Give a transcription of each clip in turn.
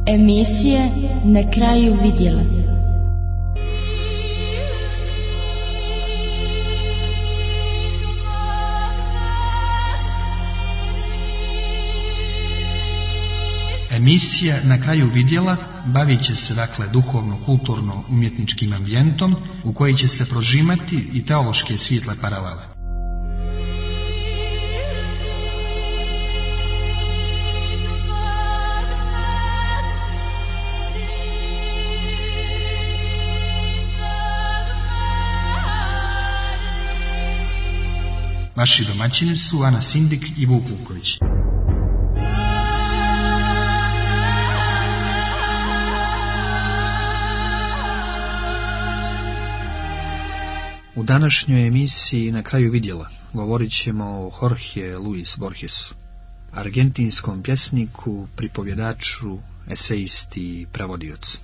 Emisije na kraju vidjela. Emisija na kraju vidjela bavit će se dakle duhovno-kulturno-umjetničkim ambijentom u koji će se prožimati i teološke svijetle paralele. Vaši domaćini su Ana Sindik i Vuk Vuković. U današnjoj emisiji na kraju vidjela govorit ćemo o Jorge Luis Borgesu, argentinskom pjesniku, pripovjedaču, esejisti i prevodiocu.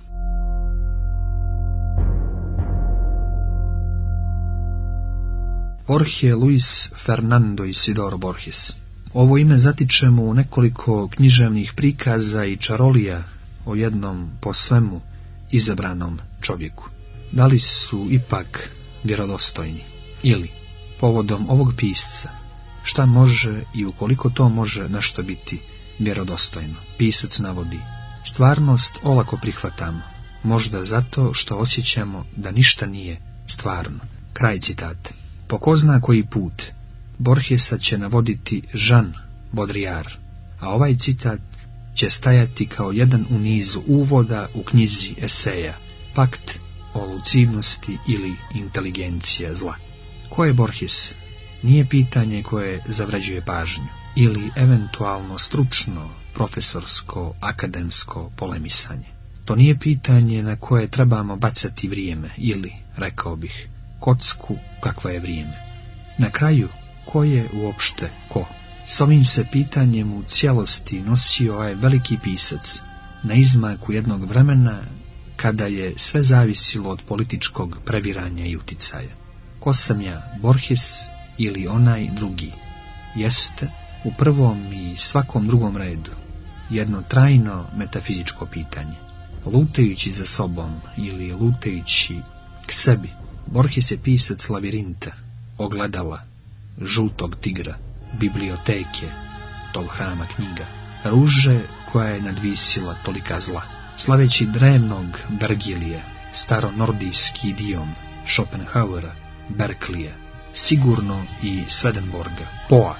Jorge Luis Fernando Isidoro Borges. Ovo ime zatičemo u nekoliko književnih prikaza i čarolija o jednom po svemu izabranom čovjeku. Da li su ipak vjerodostojni? Ili, povodom ovog pisca, šta može i ukoliko to može nešto biti vjerodostojno? Pisac navodi, stvarnost olako prihvatamo, možda zato što osjećamo da ništa nije stvarno. Kraj citata. Po ko zna koji put, Borgesa će navoditi Jean Baudrillard, a ovaj citat će stajati kao jedan u nizu uvoda u knjizi eseja Pakt o lucidnosti ili inteligencija zla. Ko je Borges? Nije pitanje koje zavređuje pažnju ili eventualno stručno, profesorsko, akademsko polemisanje. To nije pitanje na koje trebamo bacati vrijeme ili, rekao bih, kocku kakva je vrijeme. Na kraju, ko je uopšte ko? S ovim se pitanjem u cijelosti nosio ovaj veliki pisac na izmaku jednog vremena kada je sve zavisilo od političkog previranja i uticaja. Ko sam ja, Borges ili onaj drugi? Jeste u prvom i svakom drugom redu jedno trajno metafizičko pitanje. Lutajući za sobom ili lutajući k sebi, Borges je pisac lavirinta, ogledala, žutog tigra, biblioteke, tog hrama knjiga, ruže koja je nadvisila tolika zla. Slaveći drevnog Vergilija, staronordijski idiom Schopenhauera, Berkelija, sigurno i Swedenborga, Poa,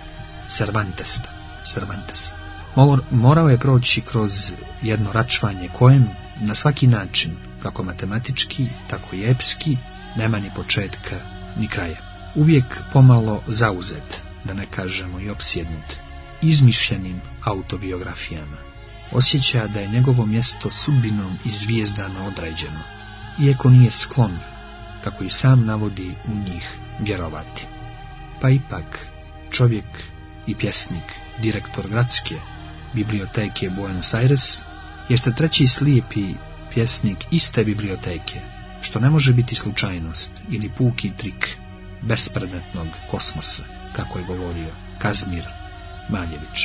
Cervantesa. Morao je proći kroz jedno račvanje kojem na svaki način, kako matematički, tako i epski, nema ni početka ni kraja. Uvijek pomalo zauzet, da ne kažemo i opsjednut, izmišljenim autobiografijama. Osjeća da je njegovo mjesto sudbinom i zvijezdano određeno, iako nije sklon, kako i sam navodi, u njih vjerovati. Pa ipak, čovjek i pjesnik, direktor gradske biblioteke Buenos Aires, jeste treći slijepi pjesnik iste biblioteke, što ne može biti slučajnost ili puki trik bespredmetnog kosmosa, kako je govorio Kazimir Maljević.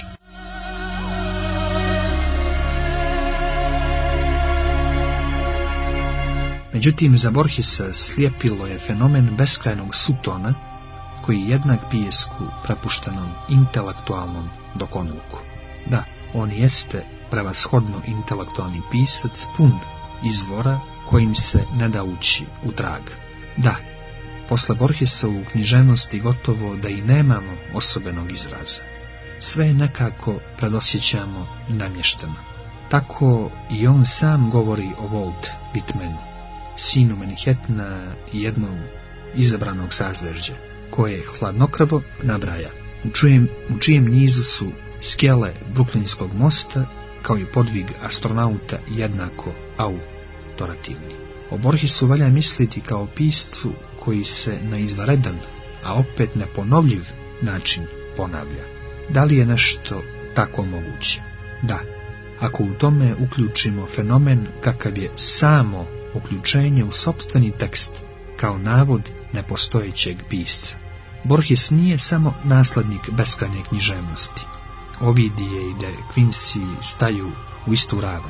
Međutim, za Borgesa slijepilo je fenomen beskrajnog sutona koji je jednak pijesku prepuštenom intelektualnom dokonluku. Da, on jeste prevashodno intelektualni pisac pun izvora kojim se ne da ući u trag. Da, posle Borgesa u književnosti gotovo da i nemamo osobenog izraza. Sve nekako predosjećamo namješteno. Tako i on sam govori o Walt Whitmanu, sinu Manhattana i jednog izabranog sazvežđa, koje hladnokrvo nabraja, u čijem nizu su skele Bruklinskog mosta, kao i podvig astronauta jednako autorativni. O Borgesu valja misliti kao piscu koji se na izvanredan, a opet neponovljiv način ponavlja. Da li je nešto tako moguće? Da, ako u tome uključimo fenomen kakav je samo uključenje u sopstveni tekst kao navod nepostojećeg pisca. Borges nije samo naslednik beskrajne književnosti. Ovidije i De Quincey staju u istu ravan.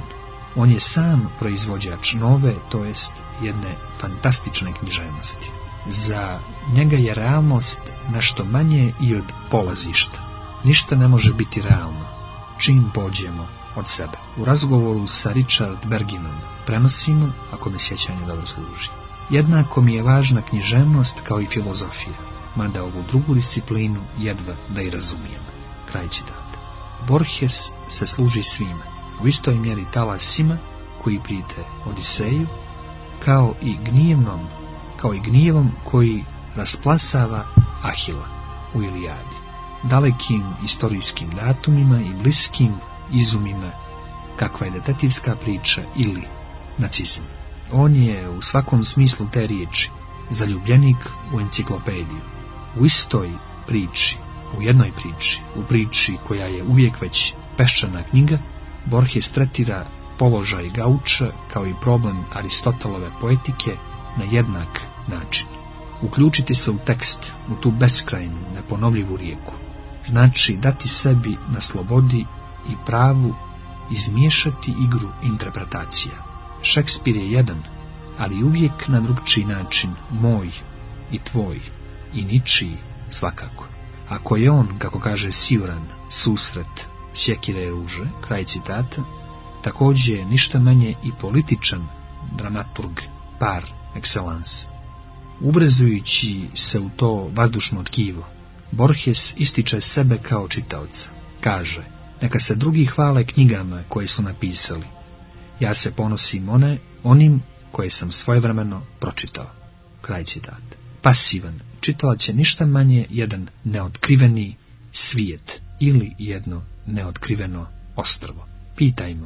On je sam proizvođač nove, to jest jedne fantastične književnosti. Za njega je realnost nešto manje i od polazišta. Ništa ne može biti realno čim pođemo od sebe. U razgovoru sa Richard Berginom prenosimo, ako me sjećanje dobro služi. Jednako mi je važna književnost kao i filozofija, mada ovu drugu disciplinu jedva da i razumijem. Kraj citata. Borges se služi svima, u istoj mjeri talasima koji prijete Odiseju, kao i gnjevom koji rasplasava Ahila u Ilijadi, dalekim istorijskim datumima i bliskim izumima, kakva je detektivska priča ili nacizam. On je u svakom smislu te riječi zaljubljenik u enciklopediju. U istoj priči, u jednoj priči, u priči koja je uvijek već peščana knjiga, Borges tretira položaj gauča kao i problem Aristotelove poetike na jednak način. Uključiti se u tekst, u tu beskrajnu, neponovljivu rijeku, znači dati sebi na slobodi i pravu izmiješati igru interpretacija. Šekspir je jedan, ali uvijek na drugčiji način, moj i tvoj i ničiji svakako. Ako je on, kako kaže Siuran, susret sjekire i ruže, kraj citata, također je ništa manje i političan dramaturg par excellence. Ubrezujući se u to vazdušno tkivo, Borges ističe sebe kao čitaoca. Kaže, neka se drugi hvale knjigama koje su napisali. Ja se ponosim onim koje sam svojevremeno pročitao. Kraj citata. Pasivan čitalac je ništa manje jedan neotkriveni svijet ili jedno neotkriveno ostrvo. Pitajmo.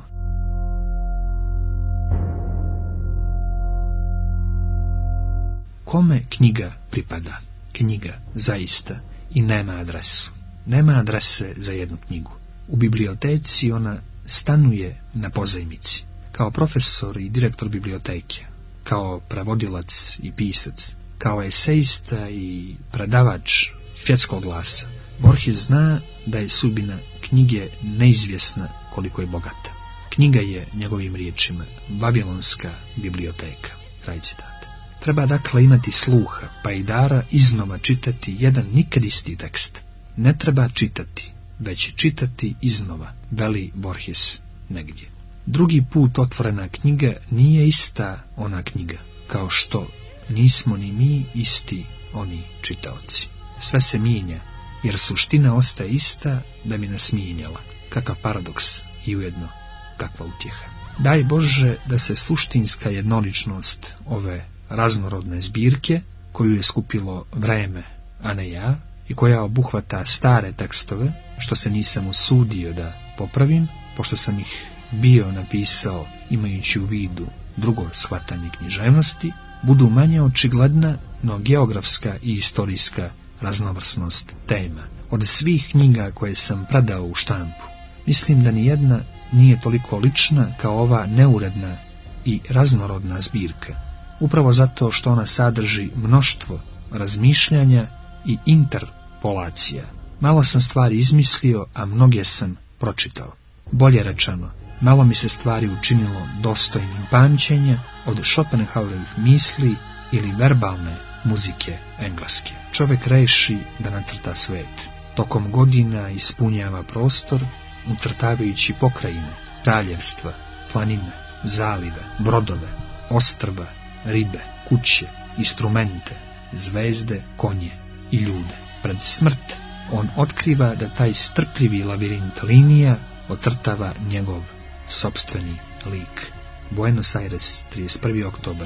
Kome knjiga pripada? Knjiga zaista i nema adresu. Nema adrese za jednu knjigu. U biblioteci ona stanuje na pozajmici. Kao profesor i direktor biblioteke, kao prevodilac i pisac, kao esejista i predavač svjetskog glasa, Borges zna da je sudbina knjige neizvjesna koliko je bogata. Knjiga je, njegovim riječima, babilonska biblioteka. Kraj citata. Treba dakle imati sluha, pa i dara iznova čitati jedan nikad isti tekst. Ne treba čitati, već čitati iznova, veli Borges negdje. Drugi put otvorena knjiga nije ista ona knjiga, kao što nismo ni mi isti oni čitaoci. Sve se mijenja, jer suština ostaje ista da bi nas mijenjala. Kakav paradoks i ujedno kakva utjeha. Daj Bože da se suštinska jednoličnost ove raznorodne zbirke, koju je skupilo vreme, a ne ja, i koja obuhvata stare tekstove, što se nisam usudio da popravim, pošto sam ih bio napisao imajući u vidu drugo shvatanje književnosti, budu manje očigledna, no geografska i istorijska raznovrsnost tema. Od svih knjiga koje sam predao u štampu, mislim da nijedna nije toliko lična kao ova neuredna i raznorodna zbirka, upravo zato što ona sadrži mnoštvo razmišljanja i interpolacija. Malo sam stvari izmislio, a mnoge sam pročitao. Bolje rečeno, malo mi se stvari učinilo dostojnim pamćenja od Schopenhauerovih misli ili verbalne muzike engleske. Čovjek reši da nacrta svet. Tokom godina ispunjava prostor, ucrtavajući pokrajine, kraljevstva, planine, zalive, brodove, ostrva, ribe, kuće, instrumente, zvezde, konje i ljude. Pred smrt on otkriva da taj strpljivi labirint linija ocrtava njegov sopstveni lik. Buenos Aires, 31. oktobar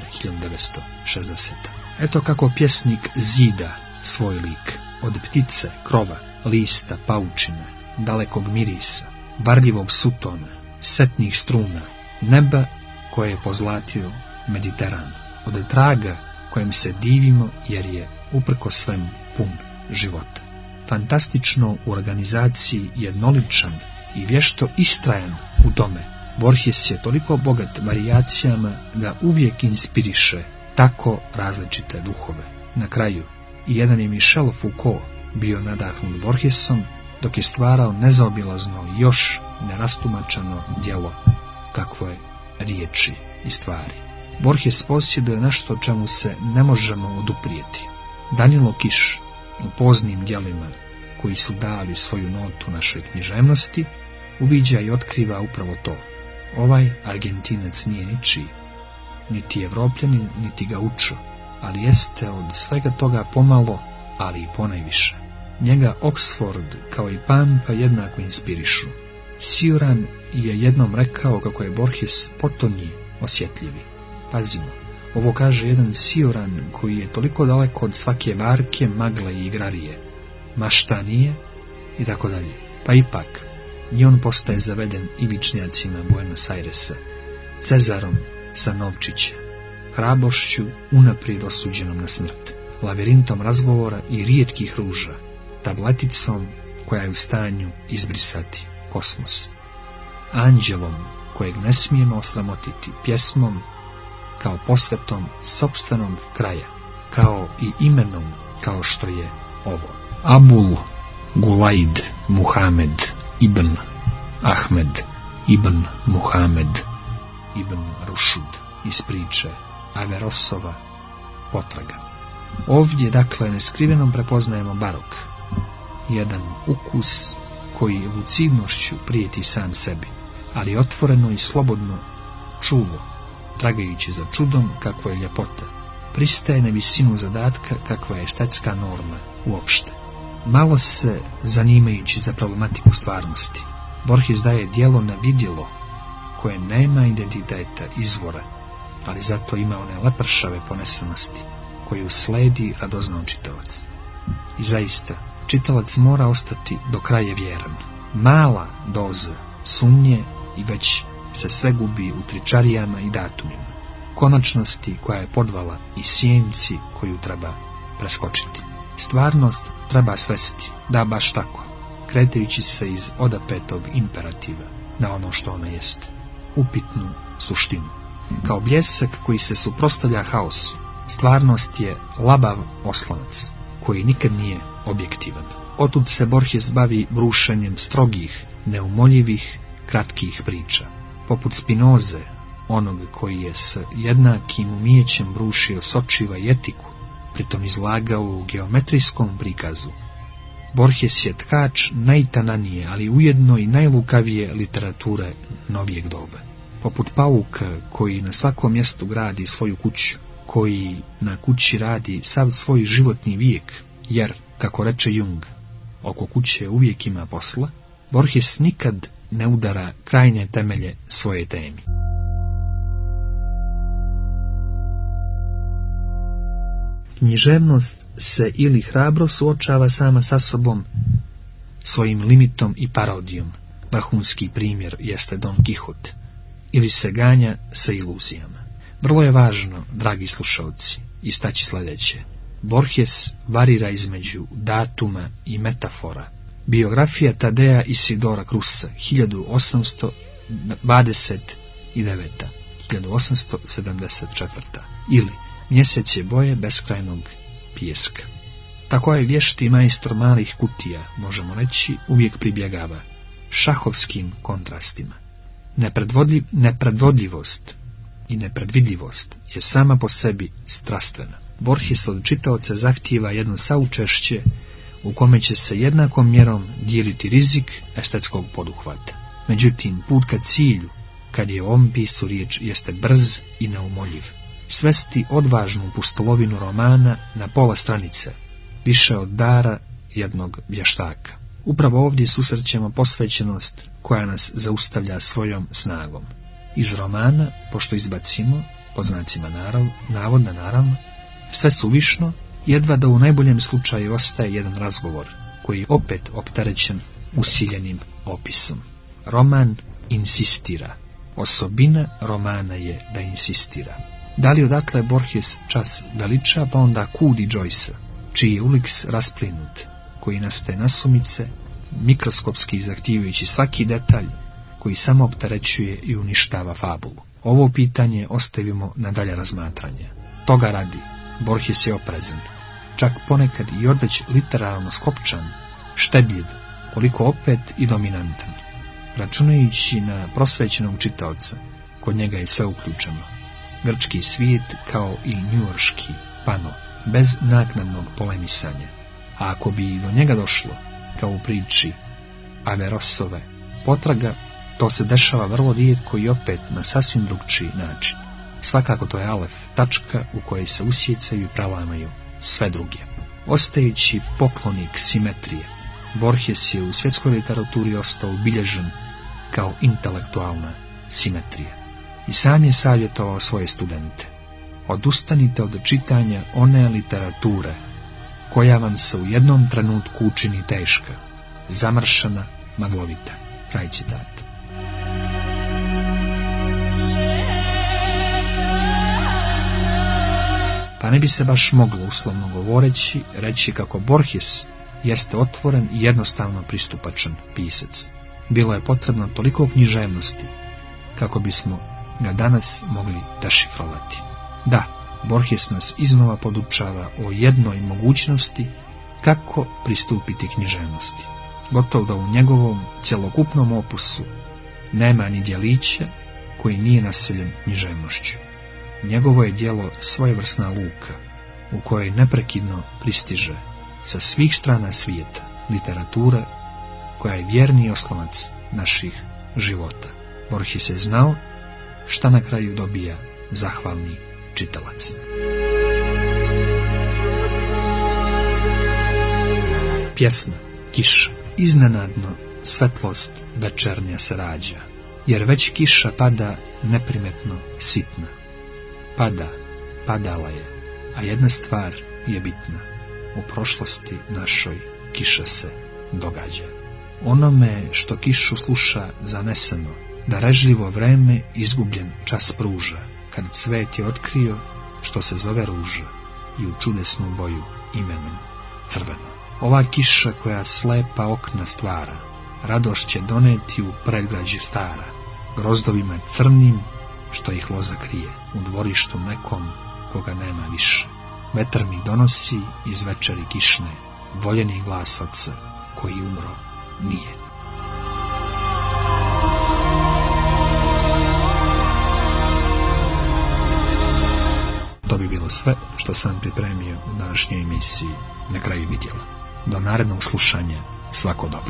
1960. Eto kako pjesnik zida svoj lik. Od ptice, krova, lista, paučine, dalekog mirisa, varljivog sutona, setnih struna, neba koje je pozlatio Mediteran. Od traga kojem se divimo jer je uprko svemu pun života. Fantastično u organizaciji, jednoličan i vješto istrajan u tome, Borges je toliko bogat varijacijama da uvijek inspiriše tako različite duhove. Na kraju, i jedan je Michel Foucault bio nadahnut Borgesom, dok je stvarao nezaobilazno još nerastumačeno djelo kakvo je riječi i stvari. Borges posjeduje nešto čemu se ne možemo oduprijeti. Danilo Kiš u poznim djelima koji su dali svoju notu našoj književnosti uviđa i otkriva upravo to. Ovaj Argentinac nije ničiji, niti Evropljanin, niti ga učo, ali jeste od svega toga pomalo, ali i ponajviše. Njega Oxford kao i Pampa jednako inspirišu. Cioran je jednom rekao kako je Borges potonji osjetljivi. Pazimo, ovo kaže jedan Cioran koji je toliko daleko od svake varke, magle i igrarije, maštanije i tako dalje. Pa ipak, i on postaje zaveden ivičnjacima Buenos Airesa, Cezarom sa Novčića, hrabošću unaprijed osuđenom na smrt, lavirintom razgovora i rijetkih ruža, tableticom koja je u stanju izbrisati kosmos, anđelom kojeg ne smijemo osramotiti, pjesmom kao posvetom sopstvenog kraja, kao i imenom kao što je ovo. Abul Gulaid Muhamed ibn Ahmed ibn Muhamed ibn Rušud iz priče Averosova potraga. Ovdje, dakle, neskriveno prepoznajemo barok, jedan ukus koji lucidnošću prijeti sam sebi, ali otvoreno i slobodno čuvo, tragajući za čudom kakva je ljepota, pristaje na visinu zadatka kakva je estetska norma uopšte. Malo se zanimajući za problematiku stvarnosti, Borges daje djelo na vidjelo koje nema identiteta, izvora, ali zato ima one lepršave ponesenosti koju sledi radoznao čitalac. I zaista, čitalac mora ostati do kraja vjeran. Mala doza sumnje i već se sve gubi u tričarijama i datumima, konačnosti koja je podvala i sjenci koju treba preskočiti. Stvarnost treba svesti, da baš tako, kretajući se iz odapetog imperativa na ono što ona jest, upitnu suštinu. Kao bljesak koji se suprotstavlja haosu, stvarnost je labav oslanac koji nikad nije objektivan. Otud se Borges bavi brušenjem strogih, neumoljivih, kratkih priča, poput Spinoze, onog koji je s jednakim umijećem brušio sočiva i etiku, pritom izlagao u geometrijskom prikazu. Borges je tkač najtananije, ali ujedno i najlukavije literature novijeg doba. Poput pauka koji na svakom mjestu gradi svoju kuću, koji na kući radi sav svoj životni vijek, jer, kako reče Jung, oko kuće uvijek ima posla, Borges nikad ne udara krajnje temelje svoje temi. Književnost se ili hrabro suočava sama sa sobom, svojim limitom i parodijom. Vrhunski primjer jeste Don Quixote, ili se ganja sa iluzijama. Vrlo je važno, dragi slušalci, istaći sljedeće. Borges varira između datuma i metafora. Biografija Tadea Isidora Krusa, 1829. 1874. Ili Mjesec je boje beskrajnog pijeska. Tako je vješti majstor malih kutija, možemo reći, uvijek pribjegava šahovskim kontrastima. Nepredvodljivost i nepredvidljivost je sama po sebi strastvena. Borges od čitaoca zahtijeva jedno saučešće u kome će se jednakom mjerom dijeliti rizik estetskog poduhvata. Međutim, put ka cilju, kad je o ovom pisu riječ, jeste brz i neumoljiv. Svesti odvažnu pustolovinu romana na pola stranice, više od dara jednog vještaka. Upravo ovdje susrećemo posvećenost koja nas zaustavlja svojom snagom. Iz romana, pošto izbacimo, pod znacima navoda naravno, sve suvišno, jedva da u najboljem slučaju ostaje jedan razgovor, koji je opet opterećen usiljenim opisom. Roman insistira. Osobina romana je da insistira. Da li odakle Borges čas veliča, pa onda kudi Joycea, čiji je uliks rasplinut, koji nastaje nasumice, mikroskopski zahtivajući svaki detalj, koji samo opterećuje i uništava fabulu. Ovo pitanje ostavimo na dalje razmatranje. Toga radi, Borges je oprezan, čak ponekad i odveć literalno skopčan, štedljiv, koliko opet i dominantan, računajući na prosvećenog čitaoca, kod njega je sve uključeno. Grčki svijet kao i njujorški pano, bez naknadnog polemisanja. A ako bi do njega došlo, kao u priči Averosove potraga, to se dešava vrlo rijetko i opet na sasvim drugčiji način. Svakako to je alef, tačka u kojoj se usjecaju i pralamaju sve druge. Ostajući poklonik simetrije, Borges je u svjetskoj literaturi ostao ubilježen kao intelektualna simetrija. I sam je savjetovao svoje studente: odustanite od čitanja one literature koja vam se u jednom trenutku učini teška, zamršena, maglovita. Kraj citata. Pa ne bi se baš moglo, uslovno govoreći, reći kako Borges jeste otvoren i jednostavno pristupačan pisac. Bilo je potrebno toliko književnosti kako bismo ga danas mogli dešifrovati. Da, Borges nas iznova podučava o jednoj mogućnosti kako pristupiti književnosti. Gotovo da u njegovom cjelokupnom opusu nema ni djelića koji nije naseljen književnošću. Njegovo je djelo svojevrsna luka u kojoj neprekidno pristiže sa svih strana svijeta literatura koja je vjerni oslonac naših života. Borges je znao šta na kraju dobija zahvalni čitalac. Pjesma Kiša. Iznenadno svetlost večernja se rađa, jer već kiša pada neprimetno sitna. Pada, padala je, a jedna stvar je bitna. U prošlosti našoj kiša se događa. Onome što kišu sluša zaneseno, darežljivo vreme izgubljen čas pruža, kad cvet je otkrio što se zove ruža i u čudesnu boju imenom crveno. Ova kiša koja slepa okna stvara, radost će doneti u predgrađe stara, grozdovima crnim što ih loza krije, u dvorištu nekom koga nema više. Vetar mi donosi iz večeri kišne voljeni glas oca koji umro nije. To bi bilo sve što sam pripremio u današnjoj emisiji Na kraju vidjela. Do narednog slušanja, svako dobro.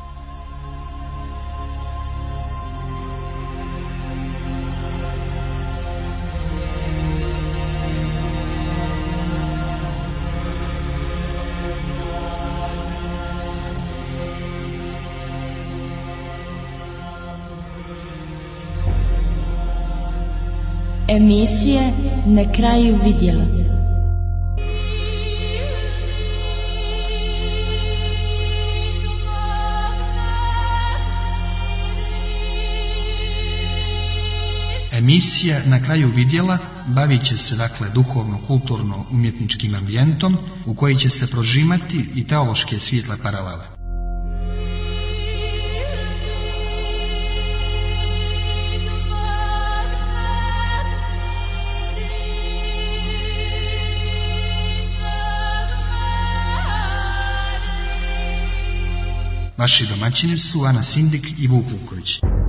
Emisije Na kraju vidjela. Emisija Na kraju vidjela bavit će se duhovno-kulturno-umjetničkim ambijentom u koji će se prožimati i teološke svijetle paralele. Vaši domaćini su Ana Sindik i Vuk Vuković.